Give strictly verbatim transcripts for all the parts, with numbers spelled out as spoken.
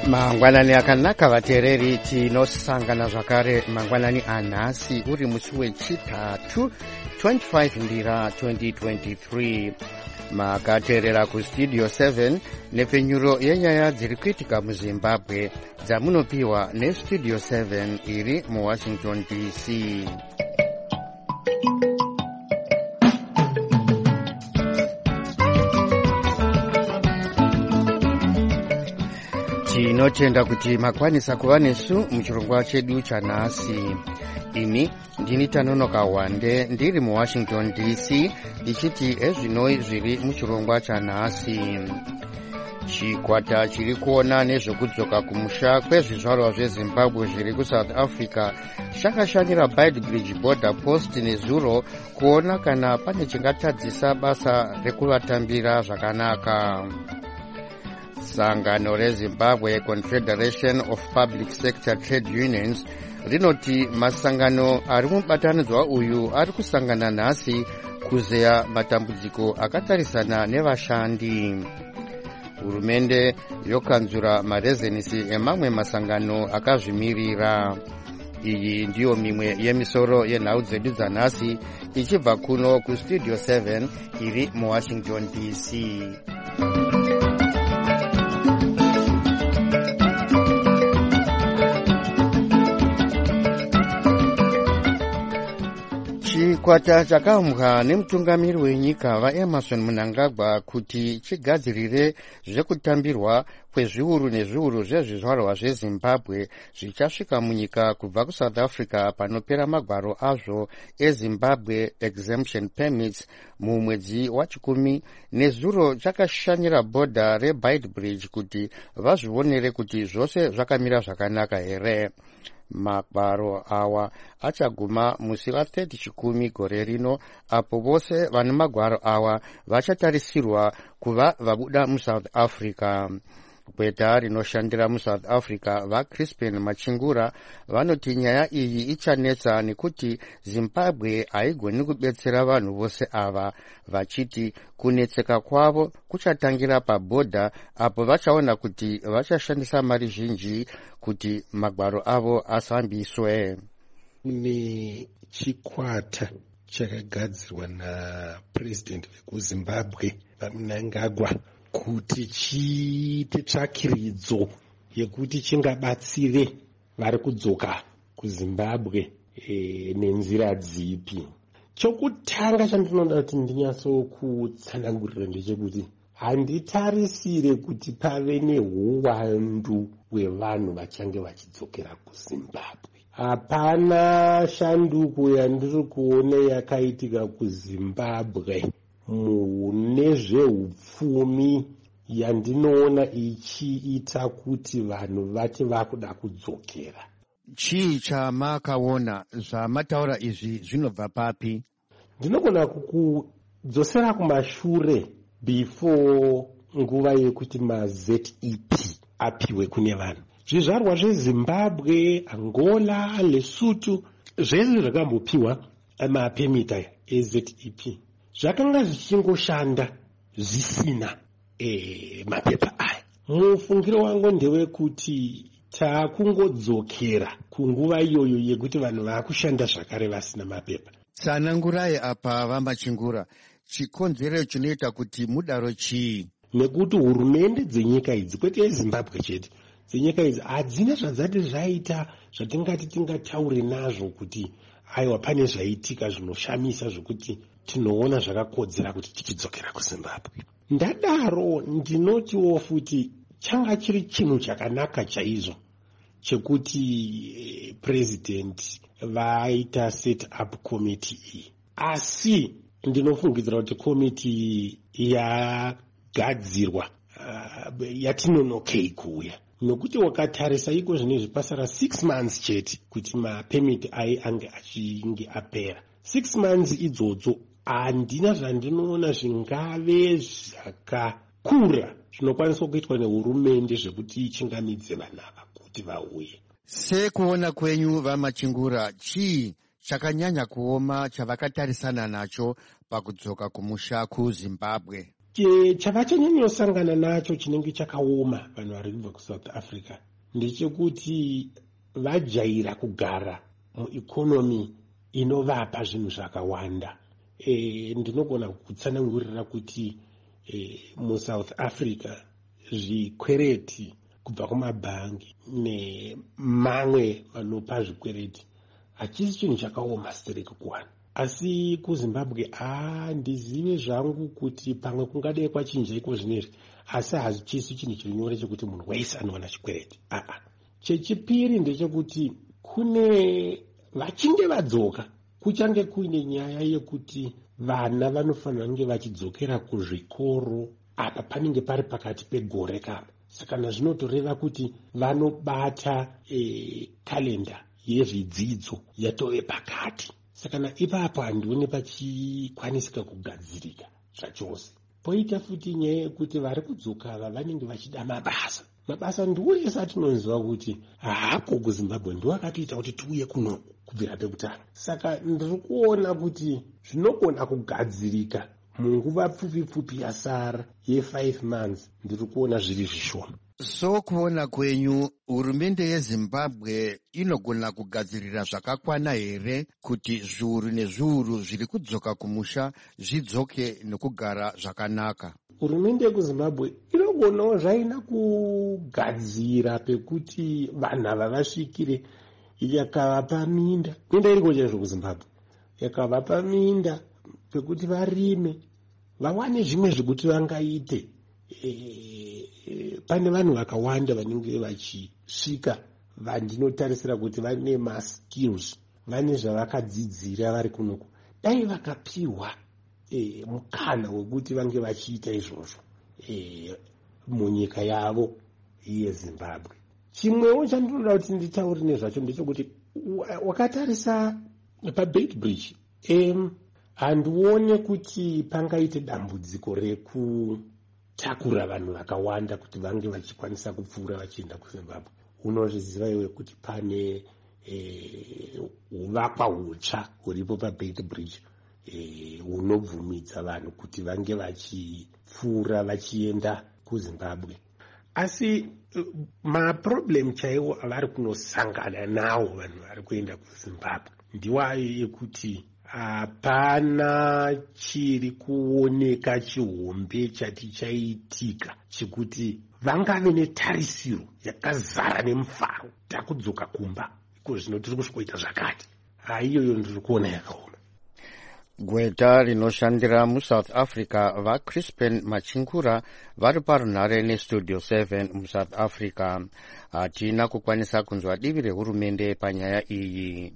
mangwanani akanaka vateereri, tinosangana zvakare mangwanani anhasi uri musi wechitatu twenty-five ndira twenty twenty-three. Makateerera kustudio seven nepfenyuro yenyaya dziri kuitika muzimbabwe dzamunopiwa nestudio seven iri muwashington D C. Tinotenda kuti makwanisa kuva nesu muchirongwa chedu chanhasi. Ini ndini Tanonoka Wande ndiri muwashington D C ndichiti ezvinoi zviri muchirongwa chanhasi. Chikwata chiri kuona nezvekudzoka kumusha kwezvizvarwa zveZimbabwe zviri kuSouth Africa chakashanyira Beitbridge border post nezuro kuona kana pane chingatadzisa basa rekuvatambira zvakanaka. Sangano reZimbabwe Confederation of Public Sector Trade Unions rinoti masangano ari mubatanidzwa uyu ari kusangana nhasi kuzeya matambudziko akatarisana nevashandi. Hurumende yokanzura marezenisi emamwe masangano akazvimirira. Iyi ndiyo mimwe yemisoro yenhau dzedu dzanhasi ichibva kuno kustudio seven iri muwashington D C. Chikwata chakaumbwa nemutungamiri wenyika vaEmerson Mnangagwa kuti chigadzirire zvekutambirwa kwezviuru nezviuru zvezvizvarwa zveZimbabwe zvichasvika munyika kubva kuSouth Africa panopera magwaro azvo eZimbabwe exemption permits mumwedzi wachikumi nezuro chakashanyira bhodha reBeitbridge kuti vazvionere kuti zvose zvakamira zvakanaka here. Magwaro awa achaguma musi wa thirty chikumi gore rino, apo vose vane magwaro awa vachatarisirwa kuva vabuda muSouth Africa. Gweta rinoshandira muSouth Africa vaCrispin Machingura vanoti nyaya iyi ichanetsa nekuti Zimbabwe haigoni kubetsera vanhu vose ava, vachiti kunetseka kwavo kuchatangira pabhodha apo vachaona kuti vachashandisa mari zhinji kuti magwaro avo asambiswe. Kune chikwata chakagadzirwa naPresident wekuZimbabwe Mnangagwa kuti chiite tsvakiridzo yekuti chingabatsire vari kudzoka kuZimbabwe e, nenzira dzipi. Chokutanga chandinoda kuti ndinyatsokutsanangurira ndechekuti handitarisire kuti pave neuwandu hwevanhu vachange vachidzokera kuZimbabwe. Hapana shanduko yandiri kuona yakaitika kuZimbabwe mune zveupfumi yandinoona ichiita kuti vanhu vati vakuda kudzokera. Chii chamakaona zvamataura izvi zvinobva papi? Ndinogona kukudzosera kumashure before nguva yekuti maZ E P apiwe kune vanhu. Zvizvarwa zveZimbabwe, Angola, Lesotho zvese zvakambopiwa mapemita eZ E P zvakanga zvichingoshanda zvisina e, mapepa aya. Mufungiro wangu ndewekuti taakungodzokera kunguva iyoyo yekuti vanhu vakushanda zvakare vasina mapepa. Tsanangurai apa vaMachingura, chikonzero chinoita kuti mudaro chii? Nekuti hurumende dzenyika idzi, kwete yeZimbabwe chete, dzenyika idzi hadzina zvadzati zvaita zvatingati tingataure nazvo kuti aiwa pane zvaitika zvinoshamisa zvokuti tinoona zvakakodzera kuti tichidzokera kuZimbabwe. Ndadaro ndinotiwo futi changa chiri chinhu chakanaka chaizvo chekuti president vaita set up committee iyi. Asi ndinofungidzira kuti committee yagadzirwa uh, yatinonokei kuuya. Nokuti wakatarisa iko zvinezvi pasara six months chete kuti mapemiti ai ange achinge apera. Six months idzodzo handina zvandinoona zvingave zvakakura zvinokwaniswa kuitwa nehurumende zvekuti ichingamidze vanhu ava kuti vauye. Sekuona kwenyu vaMachingura, chii chakanyanya kuoma chavakatarisana nacho pakudzoka kumusha kuZimbabwe? chavachanyanyosangana nacho chinenge chakaoma vanhu vari kubva kuSouth Africa ndechekuti vajaira kugara muikonomi inovapa zvinhu zvakawanda. E, ndinogona kutsanangurira kuti e, muSouth Africa zvikwereti kubva kumabhangi nemamwe vanopa zvikwereti hachisi chinhu chakaoma stereki kuwana. Asi kuZimbabwe handizive zvangu kuti pamwe kungadai kwachinja iko zvinezvi, asi hachisi chinhu chiri nyore chekuti munhu wese anowana chikwereti. Aa, chechipiri ndechekuti kune vachinge vadzoka kuchange kuine nyaya yekuti vana vanofanira kunge vachidzokera kuzvikoro apa panenge pari pakati pegore kapa. Saka zvinotoreva kuti vanobata e, kalenda yezvidzidzo yatove pakati. Saka ipapo handione pachikwanisika kugadzirika zvachose. Poita futi nyaya yekuti vari kudzoka ava vanenge vachida mabasa. Mabasa ndiwo ese atinonziva kuti hapo kuZimbabwe ndiwo akatoita kuti tiuye kuno kubvira pekutanga. Saka ndiri kuona kuti zvinogona kugadzirika munguva pfupi pfupi yasara ye5 months. Ndiri kuona zviri zvishoma. So kuona kwenyu hurumende yeZimbabwe inogona kugadzirira zvakakwana here kuti zviuru nezviuru zviri kudzoka kumusha zvidzoke nekugara zvakanaka? Hurumende yekuZimbabwe inogonawo zvaina kugadzira pekuti vanhu ava vasvikire, yakavapa minda. Minda iriko chaizvo kuZimbabwe, yakavapa minda pekuti varime, vawane zvimwe zvekuti vangaite. E, e, pane vanhu vakawanda vanenge vachisvika vandinotarisira kuti vane maskills, vane zvavakadzidzira vari kunoku. Dai vakapiwa e, mukana wekuti vange vachiita izvozvo e, munyika yavo yeZimbabwe. Chimwewo chandinoda kuti nditaure nezvacho ndechekuti wakatarisa paBeit Bridge, em handione kuti pangaite dambudziko rekutakura vanhu vakawanda kuti vange vachikwanisa kupfuura vachienda kuZimbabwe. Unozviziva iwe kuti pane huvakwa e, hutsva huripo paBeit Bridge e, unobvumidza vanhu kuti vange vachipfuura vachienda kuZimbabwe. Asi maproblem chaiwo avari kunosangana nawo vanhu vari kuenda kuZimbabwe ndiwayo yekuti hapana chiri kuoneka chihombe chati chaitika chekuti vangave netarisiro yakazara nemufaro takudzoka kumba iko zvino tiri kusvikoita zvakati. Haiyoyo ndiri kuona yakaoma. Gweta rinoshandira muSouth Africa vaCrispin Machingura vari parunhare neStudio seven muSouth Africa. Hatina kukwanisa kunzwa divi rehurumende panyaya iyi.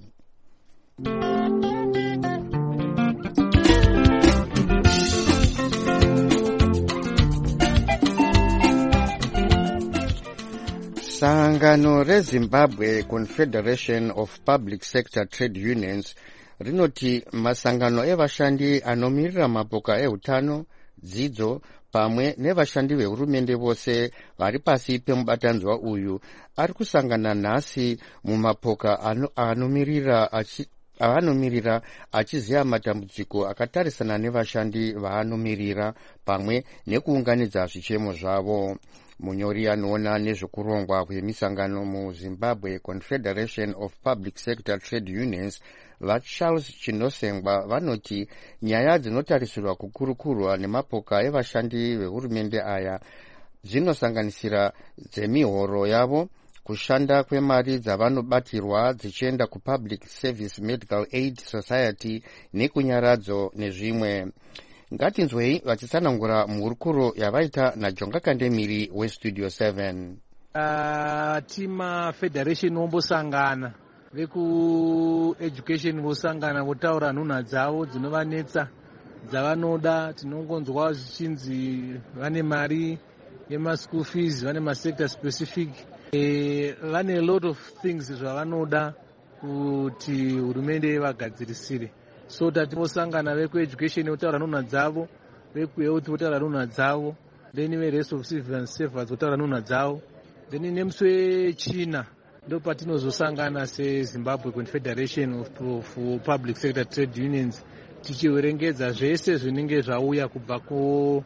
Sangano reZimbabwe Confederation of Public Sector Trade Unions rinoti masangano evashandi anomirira mapoka ehutano, dzidzo pamwe nevashandi vehurumende vose vari pasi pemubatanzwa uyu ari kusangana nhasi mumapoka anomirira achi avanomiririra achiziva matambudziko akatarisana nevashandi vaanomirira pamwe nekuunganidza zvichemo zvavo. Munyori anoona nezvekurongwa kwemisangano muZimbabwe Confederation of Public Sector Trade Unions vaCharles Chinosengwa vanoti nyaya dzinotarisirwa kukurukurwa nemapoka evashandi vehurumende aya dzinosanganisira dzemihoro yavo, kushanda kwemari dzavanobatirwa dzichienda kuPublic Service Medical Aid Society nekunyaradzo nezvimwe. Ngatinzwei vachitsanangura muhurukuro yavaita naJonga Kandemiri weStudio seven. Uh, tima federation vombosangana, veku-education vosangana votaura nhunha dzavo dzinovanetsa dzavanoda. Tinongonzwa zvichinzi vane mari yemaschool fees, vane masector specific, e, vane a lot of things zvavanoda kuti hurumende vagadzirisire. So tativosangana veku-education votaura nhunha dzavo, veku-health votaura nhunha dzavo, then verest of civil and safeguards votaura nhunha dzavo, then nemusi wechina ndo patinozosangana seZimbabwe Confederation of, of Public Sector Trade Unions tichiverengedza zvese zvinenge zvauya kubva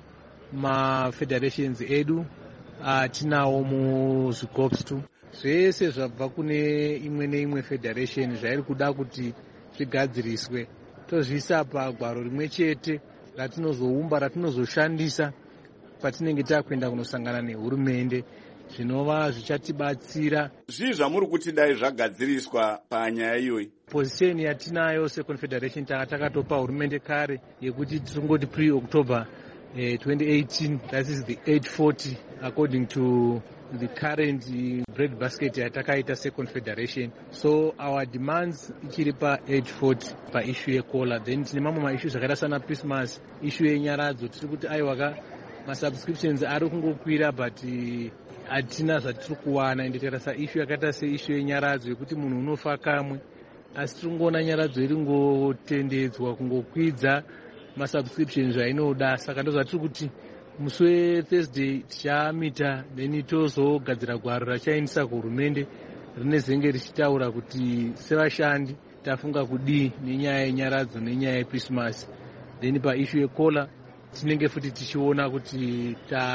mafederations edu atinawo muzvigops tu zvese zvabva kune imwe neimwe federation zvairi kuda kuti zvigadziriswe tozviisa pagwaro rimwe chete ratinozoumba ratinozoshandisa patinenge takuenda kunosangana nehurumende zvinova zvichatibatsira. Zvii zvamuri kuti dai zvagadziriswa panyaya iyoyi? Position yatinayo seconfederation takatopa hurumende kare yekuti tingoti pre-October uh, twenty eighteen, that is the eight forty according to the current uh, bread basket yatakaita seconfederation. So our demands ichiri pa eight forty pa issue yekola. Then tine mamwe ma-issues zvakaita sana Christmas, issue yenyaradzo tiri kuti aiwaka ma-subscriptions ari kungokwira but uh, hatina zvatiri kuwana ende tarasa issue yakaita seissue yenyaradzo yekuti munhu unofa kamwe asi tiri kungoona nyaradzo iri ngotendedzwa kungokwidza masubscription zvainoda. Saka ndo zvatiri kuti musi weThursday tichamita then tozogadzira gwaro rachaendesa kuhurumende rine zenge richitaura kuti sevashandi tafunga kudii nenyaya yenyaradzo nenyaya yeChristmas. Then paissue yekola tinenge futi tichiona kuti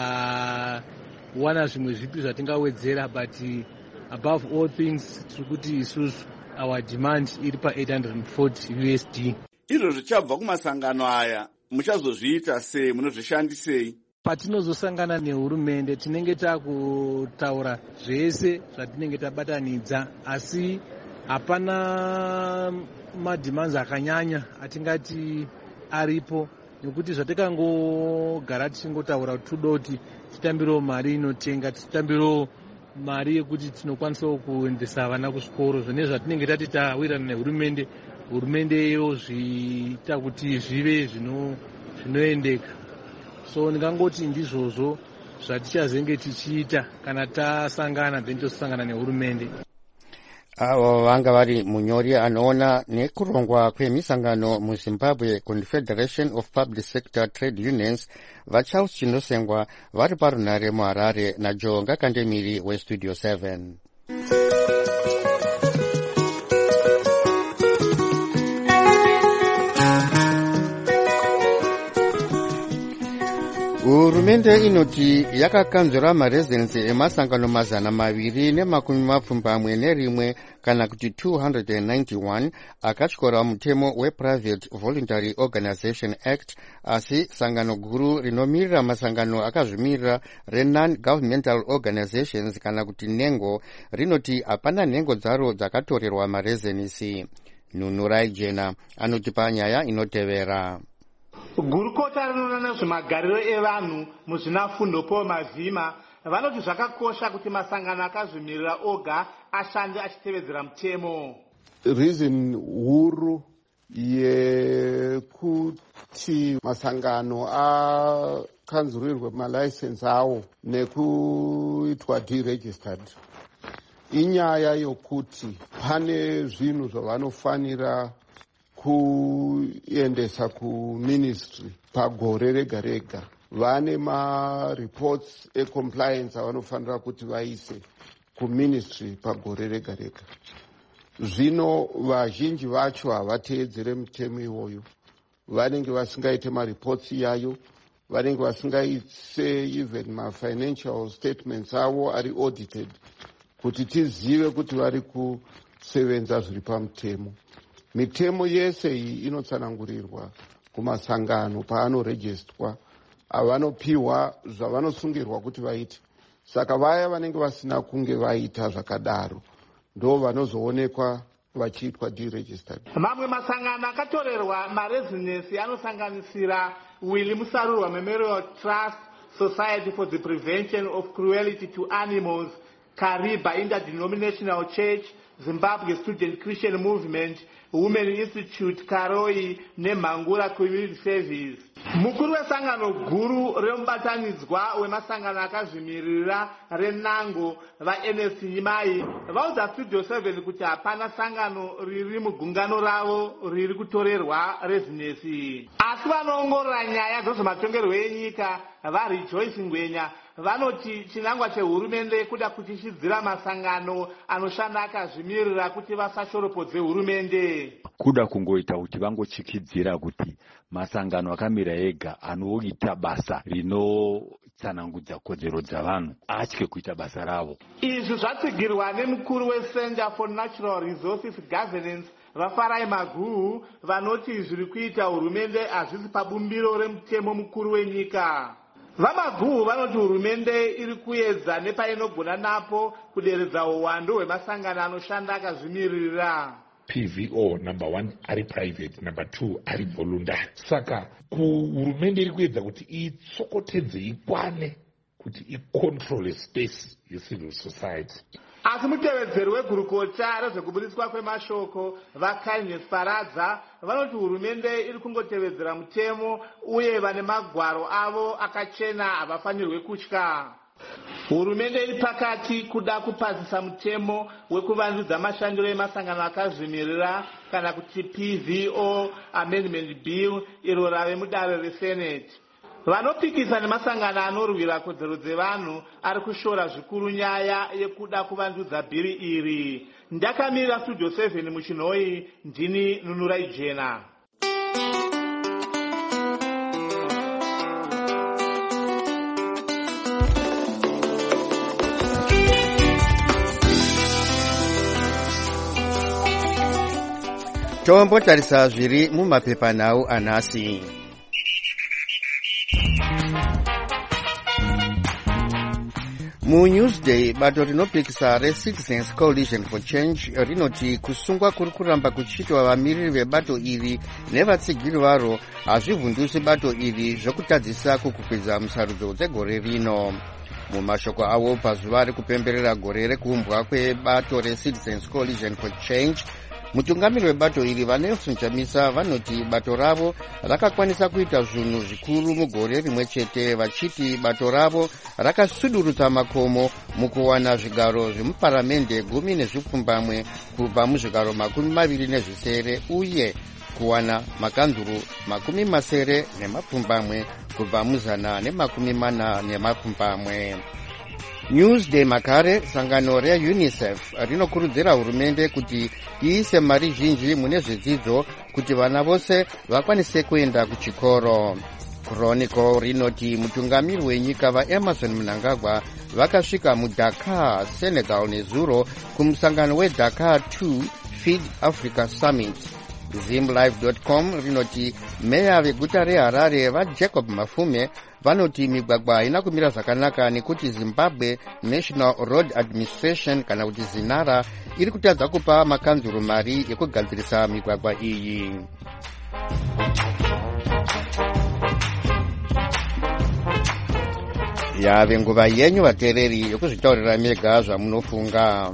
tawana zvimwe zvipi zvatingawedzera but above all things tiri kuti isusu our demand iri pa eight hundred forty U S D. Izvo zvichabva kumasangano aya muchazozviita sei, munozvishandisei? Patinozosangana nehurumende tinenge takutaura zvese zvatinenge tabatanidza asi hapana mademands akanyanya atingati aripo nekuti zvatakangogara tichingotaura kuti toda kuti titambiro mari inotenga titambiro mari yekuti tinokwanisawo kuendesa vana kuzvikoro zvine zvatinenge tati tawirana nehurumende hurumende yozviita kuti zvive zvinoendeka. So ndingangoti ndizvozvo zvatichazenge tichiita kana tasangana then tosangana nehurumende. Avo vanga vari munyori anoona nekurongwa kwemisangano muZimbabwe Confederation of Public Sector Trade Unions vaCharles Chinosengwa vari parunare muHarare naJonga Kandemiri weStudio seven. Hurumende inoti yakakanzura marezidensi emasangano mazana maviri nemakumi mapfumbamwe nerimwe kana kuti two hundred ninety-one akatyora mutemo wePrivate Voluntary Organization Act, asi sangano guru rinomirira masangano akazvimirira reNon-Governmental Organizations kana kuti NENGO rinoti hapana nhengo dzaro dzakatorerwa marezidensi. Nunurai Jena anotipa nyaya inotevera. Gurukota rinoona nezvemagariro evanhu muzvinafundo Paul Mazima vanoti zvakakosha kuti masangano akazvimirira oga ashande achitevedzera mutemo. Reason huru yekuti masangano akanzurirwe malicense awo nekuitwa deregistered inyaya yokuti pane zvinhu zvavanofanira kuendesa kuministry pagore rega rega. Vane ma-reports e-compliance avanofanira kuti vaise kuministry pagore rega rega. Zvino vazhinji vacho havateedzere mutemo iwoyo. Vanenge vasingaite ma-reports yayo, vanenge vasingaise even ma-financial statements avo ari audited kuti tizive kuti vari kusevenza zviri pamutemo. Mitemo yese iyi inotsanangurirwa kumasangano paanoregistwa avanopiwa zvavanosungirwa kuti vaite. Saka vaya vanenge vasina kunge vaita zvakadaro ndo vanozoonekwa vachiitwa deregistered. Mamwe masangano akatorerwa marezidensi anosanganisira Willy Musarurwa Memorial Trust, Society for the Prevention of Cruelty to Animals, Kariba Interdenominational Church, Zimbabwe Student Christian Movement, Women Institute, Karoi neMangura Community Service. Mukuru wesangano guru remubatanidzwa wemasangano akazvimirira reNango vaN S Nyimai vaudza Studio seven kuti hapana sangano riri mugungano ravo riri kutorerwa rezinesi. Asi vanoongorora nyaya dzezvematongerwo enyika vaRejoice Ngwenya vanoti chinangwa chehurumende kuda kutishidzira masangano anoshanda akazvimirira kuti vasashoropodze hurumende. Kuda kungoita kuti vangochikidzira kuti masangano akamira ega anoita basa rinotsanangudza kodzero dzavanhu atye kuita basa ravo. Izvi zvatsigirwa nemukuru weCenter for Natural Resources Governance vafarai Maguhu, vanoti zviri kuita hurumende hazvisi pabumbiro remutemo mukuru wenyika. VaMaguhu vanoti hurumende iri kuedza nepainogona napo kuderedza uwandu hwemasangano anoshanda akazvimirira. P V O number one ari private, number two ari voluntary. Saka hurumende iri kuedza kuti itsokotedze ikwane kuti icontrol space yecivil society. Asi mutevedzeri wegurukota rezvekubudiswa kwemashoko vaKaines Paradza vanoti hurumende iri kungotevedzera mutemo uye vane magwaro avo akachena havafanirwe kutya. Hurumende iri pakati kuda kupasisa mutemo wekuvandudza mashandiro emasangano akazvimirira kana kuti P V O Amendment Bill iro rave mudare reSenate. Vanopikisa nemasangano anorwira kodzero dzevanhu ari kushora zvikuru nyaya yekuda kuvandudza bhiri iri. Ndakamirira Studio seven muchinhoi, ndini Nunurai Jena. Tombotarisa zviri mumapepanhau anhasi. MuNewsday, bato rinopikisa reCitizens Coalition for Change rinoti kusungwa kuri kuramba kuchiitwa vamiriri vebato iri nevatsigiri varo hazvivhundusi bato iri zvokutadzisa kukwikwiza musarudzo dzegore rino. Mumashoko avo pazuva rekupemberera gore rekuumbwa kwebato reCitizens Coalition for Change, mutungamiri webato iri vaNelson Chamisa vanoti bato ravo rakakwanisa kuita zvinhu zvikuru mugore rimwe chete, vachiti bato ravo rakasudurutsa makomo mukuwana zvigaro zvemuparamende gumi nezvipfumbamwe kubva muzvigaro makumi maviri nezvisere uye kuwana makanzuru makumi masere nemapfumbamwe kubva muzana nemakumi mana nemapfumbamwe. Newsday makare, sangano reUNICEF rinokurudzira hurumende kuti iise mari zhinji mune zvidzidzo kuti vana vose vakwanise kuenda kuchikoro. Chronicle rinoti mutungamiri wenyika vaEmerson Mnangagwa vakasvika muDakar, Senegal nezuro kumusangano weDakar two Feed Africa Summit. Zimlive dot com rinoti meya veguta reHarare vaJacob Mafume vanoti migwagwa haina kumira zvakanaka nekuti Zimbabwe National Road Administration kana kuti ZINARA iri kutadza kupa makanzuru mari yekugadzirisa migwagwa iyi. Yave nguva yenyu vateereri yokuzvitaurira mega zvamunofunga.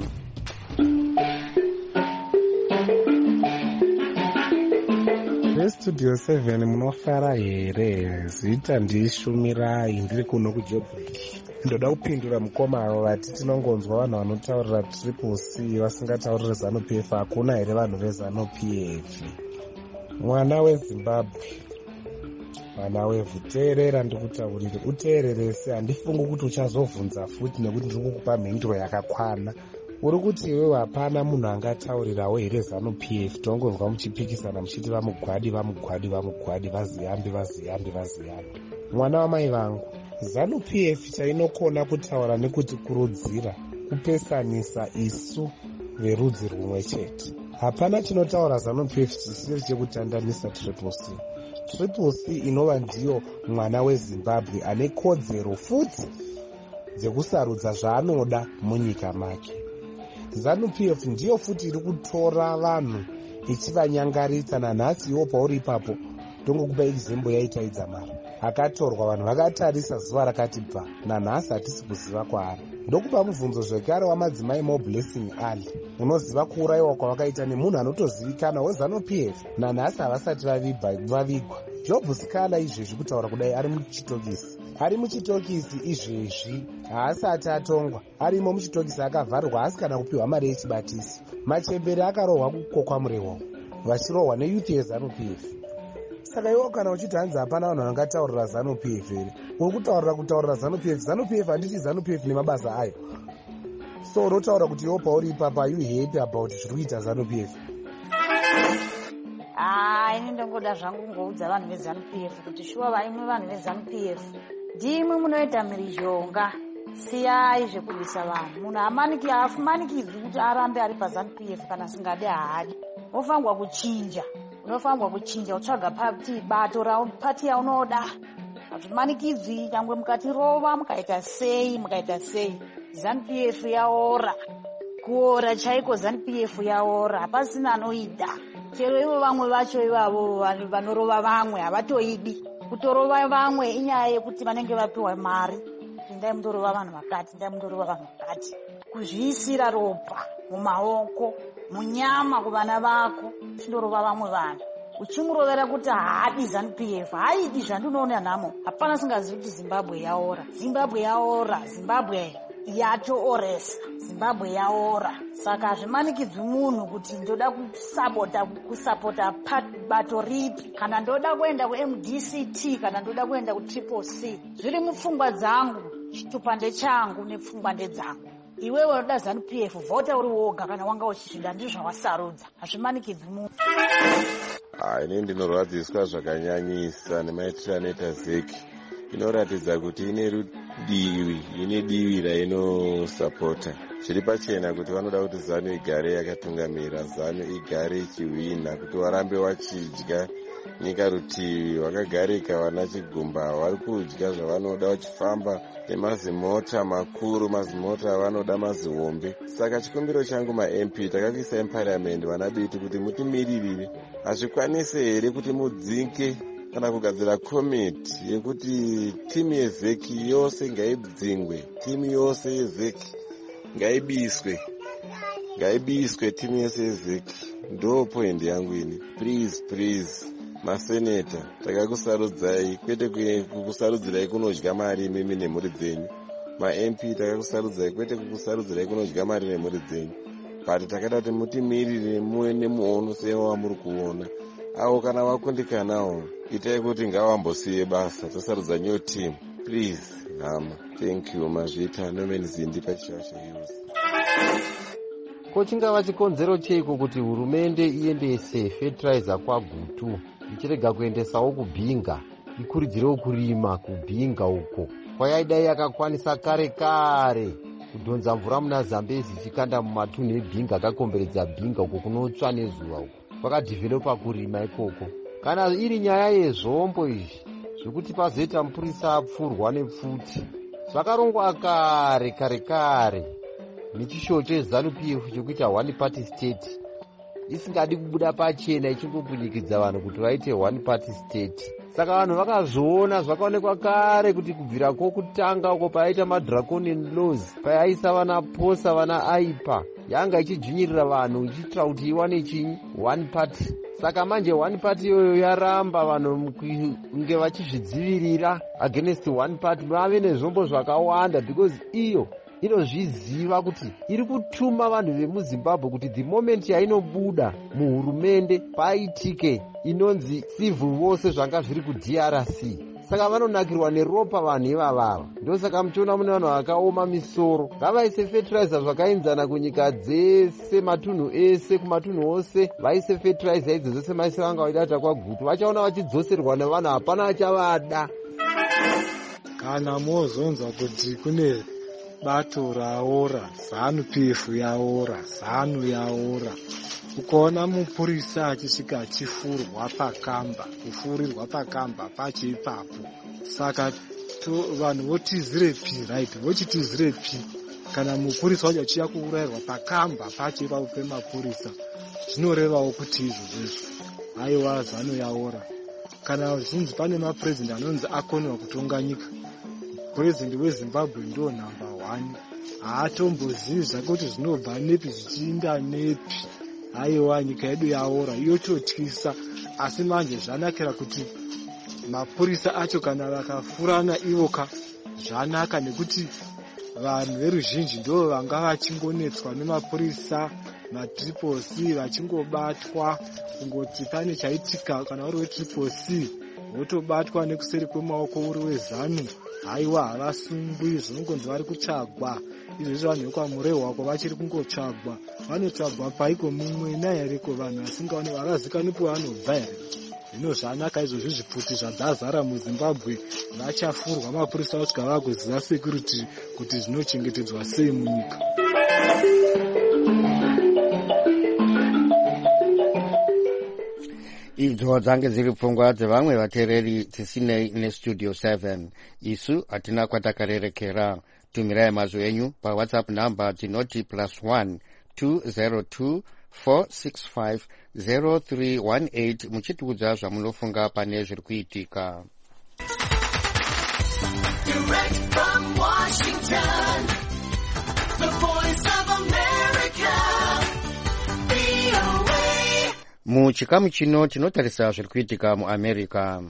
Studio seven munofara here? Zita ndishumirai, ndiri kuno kuJoburg. Ndoda kupindura mukoma avo vati tinongonzwa vanhu vanotaurira Triple C vasingataurire ZANU P F. Hakuna here vanhu veZANU P F? Mwana weZimbabwe, mwana wevhu, teerera ndikutaurire, uteererese. Handifungi kuti uchazovhunza futi nekuti ndiri kukupa mhinduro yakakwana. Uri kuti iwe hapana munhu angataurirawo here ZANU P F? Tongonzwa muchipikisana muchiti vamugwadi vamugwadi vamugwadi vaziyambi vaziyambi vaziyambi. Mwana wamai vangu, ZANU P F chainokona kutaura nekuti kurudzira, kupesanisa isu verudzi rumwe chete. Hapana chinotaura ZANU P F chisiri chekutandanisa Triple C. Triple C inova ndiyo mwana weZimbabwe ane kodzero futi dzekusarudza zvaanoda munyika make. ZANU P F ndiyo futi iri kutora vanhu ichivanyangaritsa. Nanhasi iwo pauri ipapo, tongokupa example yaitaidza mari, akatorwa vanhu vakatarisa zuva rakati bva, nanhasi hatisi kuziva kwaari. Ndokupa mubvunzo zvekare wamadzimai moBlessing Ali, unoziva kuurayiwa kwavakaita nemunhu anotozivikana weZANU P F, nanhasi havasati vavigwa. Job Sikala izvezvi kutaura kudai ari muchitokisi, ari muchitokisi izvezvi, haasati atongwa, arimo muchitokisi akavharwa, haasi kana kupiwa mari yechibatisi. Machembere akarohwa kukokwa murewo, vachirohwa neyuthi yeZANU P F. saka iwo kana uchiti hanzi hapana vanhu vangataurira zanu p f here uri kutaurira kutaurira zanu p f zanu p f handiti zanu p f nemabasa ayo. So unotaura kuti iwo pauri ipapa you happy about zviri kuita zanu p f? Ah, ini ndongoda zvangu ngoudza vanhu vezanu p f kuti shuwa vaimwe vanhu vezanu p f ndimwe munoita mhirizhonga. Siyai zvekudisa vanhu. Munhu hamaniki hafumanikidzi kuti arambe ari pazanu p f kana singade haadi. Unofanirwa kuchinja. Unofanirwa kuchinja utsvaga pati bato rapati yaunoda. Hazvimanikidzi nyangwe mukatirova mukaita sei mukaita sei. zanu p f yaora. Kuora chaiko zanu p f yaora. Hapasina anoida. Chero ivo vamwe vacho ivavo vanorova vamwe havatoidi. Kutorova vamwe inyaya yekuti vanenge vapiwa mari. Ndai mundorova vanhu vakati, ndai mundorova vanhu vakati. Kuzviisira ropa mumaoko, munyama kuvana vako, chindorova vamwe vanhu. Uchimurovera kuti haadi zanu p f, haidi zvandinoona nhamo. Hapana singazivi kuti Zimbabwe yaora. Zimbabwe yaora, Zimbabwe yatooresa, Zimbabwe yaora. Saka hazvimanikidzi munhu kuti ndoda kusapota kusapota bato ripi, kana ndoda kuenda ku-M D C T, kana ndoda kuenda ku-Triple C. Zviri mupfungwa dzangu, chitupande changu nepfungwa ndedzangu. Iwewe unoda zanu p f, vhota uri woga kana wanga uchizvida ndizvo zvawasarudza. Hazvimanikidzi munhu. Ah, ini ndinorwadziswa zvakanyanyisa nemaitiro anoita zeki. Inoratidza kuti ine rudivi, ine divi rainosapota. Zviri pachena kuti vanoda kuti zanu igare yakatungamira, zanu igare ichiwina, kuti warambe wachidya nyika rutivi, wakagarika vana chigumba, vari kudya zvavanoda vachifamba nemazimota makuru, mazimota avanoda mazihombe. Saka chikumbiro changu ma-M P takakuisai muparliament vana biti kuti mutimiririre. Hazvikwanisi here kuti mudzinge kana kugadzira komiti yekuti timu yezeki yose ngaidzingwe, timu yose yezeki ngaibiswe, ngaibiswe timu yose yezeki. Ndo point yangu ini. Please, please, maseneta, takakusarudzai, kwete kukusarudzirai kunodya mari mimi nemhuri dzenyu. Ma-M P takakusarudzai, kwete kukusarudzirai kunodya mari nemhuri dzenyu. But takada kuti mutimirire muwe nemuono sewa muri kuona. Avo kana vakundikanawo, itai kuti ngavambosiye basa, tosarudza new team. Please, hama. Thank you, mazvita, nomeni zindi pachivasha yuzi. Ko chingava chikonzero cheiko kuti hurumende iendese fertilizer kwagutu ichirega kuendesawo kubhinga, ikuridzirewo kurima kubhinga uko kwayaidai yakakwanisa kare kare kudhonza mvura muna Zambezi ichikanda mumatunhu ebhinga akakomberedza bhinga uko kunotsva nezuva uko kwakadhivhelopa kurima ikoko. Kana iri nyaya yezvombo izvi zvekuti pazoita mupurisa apfurwa nepfuti, zvakarongwa kare kare kare nechishowo chezanu p f chokuita one party state, isingadi kubuda pachena ichingopunyikidza vanhu kuti vaite one party state. Saka vanhu vakazviona, zvakaonekwa kare kuti kubvira kwokutanga uko paaita madraconian laws, paaisa vana posa vana aipa, yanga ichidzvinyirira vanhu ichiitira kuti iwane chinyi one party. Saka manje one party iyoyo yaramba vanhu kunge vachizvidzivirira against one party. Vave nezvombo zvakawanda because iyo inozviziva kuti iri kutuma vanhu vemuZimbabwe kuti the moment yainobuda muhurumende paitike inonzi civil vose zvanga zviri ku-D R C. Saka vanonakirwa neropa vanhu ivavava. Ndosaka muchiona mune vanhu vakaoma misoro. Ngavaise fertilizer zvakainzana kunyika dzese, matunhu ese, kumatunhu ose vaise fertilizer idzi dzose maise vanga vaidata kwagutu. Vachaona vachidzoserwa nevanhu, hapana achavada. Kana mozonzwa kuti kune bato raora, zanu p f yaora, zanu yaora, ukaona mupurisa achisvika achifurwa pakamba, kufurirwa pakamba pacho ipapo, saka vanhu votizire pi, right, vochitizire pi kana mupurisa wacho achiya kuurayirwa pakamba pacho ipapo pemapurisa, zvinorevawo kuti izvozvezvo aiwa zanu yaora. Kana zvinzi pane mapresident anonzi akoniwa kutonga nyika, president weZimbabwe ndo number one, haatombozivi zvakuti zvinobva nepi zvichiinda nepi. Aiwa nyika yedu yaora, yochotyisa. Asi manje zvanakira kuti mapurisa acho kana vakafurana ivoka zvanaka, nekuti vanhu veruzhinji ndo vanga vachingonetswa nemapurisa matriple c vachingobatwa kungoti pane chaitika kana uri wetriple c wotobatwa nekuseri kwemaoko uri wezanu, haiwa havasungwi, zvinongonzi vari kutsvagwa. Izvezvi vanhu vekwamurehwa wako vachiri kungotsvagwa, vanotsvagwa paiko mumwe nayariko vanhu vasingaoni vakazikanwipo vanobva here. Zvino zvanaka izvozvi zvipfuti zvadzazara muZimbabwe vachafurwa mapurisa vasvika vagoziva security kuti zvinochengetedzwa sei munyika. Idzo dzange dziri pfungwa dzevamwe vateereri dzisinei nestudio seven. Isu hatina kwatakarerekera. Tumirai mazwi enyu pawhatsapp namba dzinoti plus one two zero two four six five zero three one eight muchitiudza zvamunofunga pane zviri kuitika. Direct from Washington, the voice of America, V O A. Muchikamu chino tinotarisa zviri kuitika muAmerica.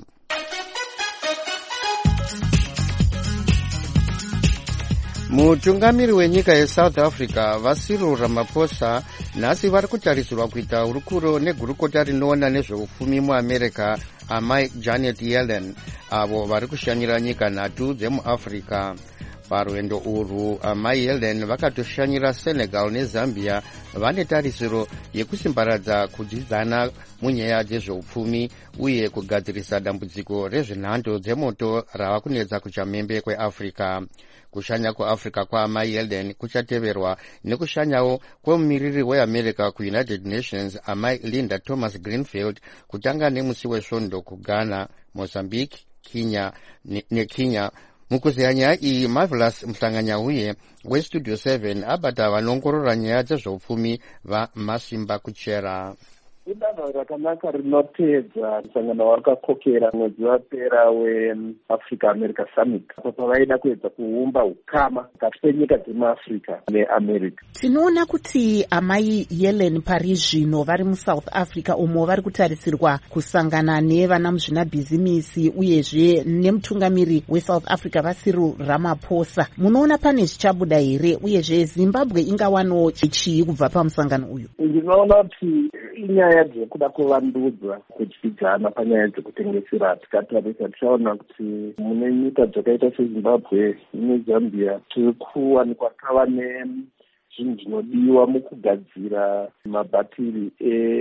Mutungamiri wenyika yeSouth Africa Cyril Ramaphosa nhasi vari kutarisirwa kuita hurukuro negurukota rinoona nezveupfumi muAmerica amai Janet Yellen, avo vari kushanyira nyika nhatu dzemuAfrica. Parwendo urwu amai Yellen vakatoshanyira Senegal neZambia, vane tarisiro yekusimbaradza kudyidzana munyaya dzezveupfumi uye kugadzirisa dambudziko rezvenhando dzemoto rava kunetsa kuchamhembe kweAfrica. Kushanya kuAfrica kwaamai Yellen kuchateverwa nekushanyawo kwemumiriri weAmerica kuUnited Nations amai Linda Thomas Greenfield kutanga nemusi wesvondo kuGhana, Mozambique, Kenya neKenya. Mukuzeya nyaya iyi Marvelous Mhlanganyauye westudio seven abata vanongorora nyaya dzezveupfumi vaMasimba Kuchera. Idanho rakanaka rinoteedza musangano wakakokera mwedzi wapera weAfrica America Summit, apo pavaida kuedza kuumba ukama pakati penyika dzemuAfrica neAmerica. Tinoona kuti amai Yellen pari zvino vari muSouth Africa umo vari kutarisirwa kusangana nevana muzvinabhizimisi uyezve nemutungamiri weSouth Africa Cyril Ramaphosa. Munoona pane zvichabuda here uyezve Zimbabwe ingawanawo chii kubva pamusangano uyu? Ndinoona kuti inyaya dzekuda kuvandudzwa kudyidzana panyaya dzekutengesera. Tikatarisa tichaona kuti mune nyika dzakaita seZimbabwe neZambia tiri kuwanikwa tava nezvinhu zvinodiwa mukugadzira mabhatiri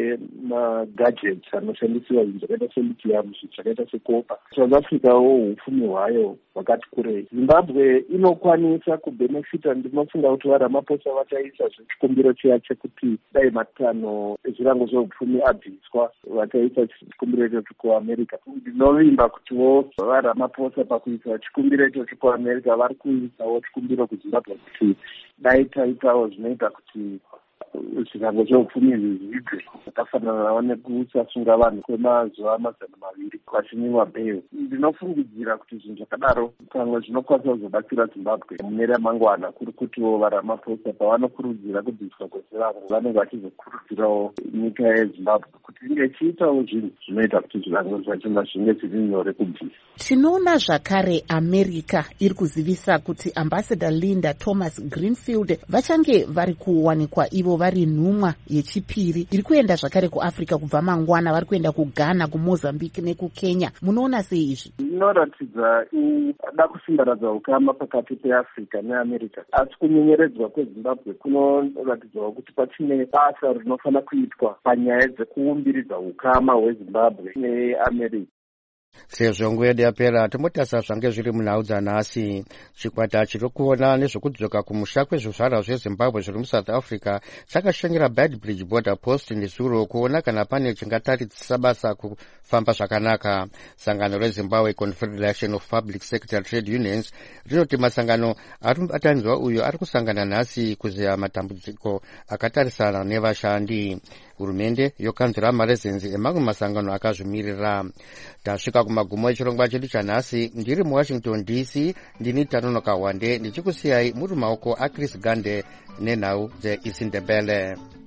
emagadgets anoshandisiwa zvinhu zvakaita selithium, zvinhu zvakaita sekopa. South Africa wo upfumi hwayo hwakati kurei. Zimbabwe inokwanisa kubhenefita. Ndinofunga kuti vaRamaphosa vachaisa zvechikumbiro chiya chekuti dai matanho ezvirango zveupfumi abviswa, vachaisa chikumbiro ichocho kuAmerica. Ndinovimba kuti wo vaRamaphosa pakuisa chikumbiro ichocho kuAmerica vari kuisawo chikumbiro kuZimbabwe kuti dai taitawo zvinoita kuti zvirango zveupfumi zvizvidze zvakafananawo nekusasunga vanhu kwemazuva mazana maviri vachinwiwa bheil. Ndinofungidzira kuti zvinhu zvakadaro pamwe zvinokwanisa kuzobatsira Zimbabwe mune ramangwana, kuri kutiwo vaRamaphosa pavanokurudzira kubviswa kwezvirango vanenge vachizokurudzirawo nyika yeZimbabwe kuti inge ichiitawo zvinhu zvinoita kuti zvirango zvachona zvinge zviri nyore kubvisa. Tinoona zvakare America iri kuzivisa kuti Ambassador Linda Thomas Greenfield vachange vari kuwanikwa ivo vari nhumwa yechipiri iri kuenda zvakare kuAfrica kubva mangwana, vari kuenda kuGhana, kuMozambique nekukenya. Munoona sei izvi? Inoratidza da kusimbaradza ukama pakati peAfrica neAmerica, asi kunyenyeredzwa kweZimbabwe kunoratidzawo kuti pachine basa rinofanira kuitwa panyaya dzekuumbiridza ukama hweZimbabwe neAmerica. Sezvo nguva yedu yapera tombotarisa zvange zviri munhau dzanhasi. Chikwata chiri kuona nezvekudzoka kumusha kwezvizvarwa zveZimbabwe zviri muSouth Africa chakashanyira Beitbridge Border Post nezuro kuona kana pane chingataridzisa basa kufamba zvakanaka. Sangano reZimbabwe Confederation of Public Sector Trade Unions rinoti masangano ari mubatanidzwa uyu ari kusangana nhasi kuzeya matambudziko akatarisana nevashandi. Hurumende yokanzura marezenzi emamwe masangano akazvimirira. Tasvika kumagumo echirongwa chedu chanhasi. Ndiri muWashington D C, ndini Tanonoka Wande ndichikusiyai muri maoko aChris Gande nenhau dzeIsindebele.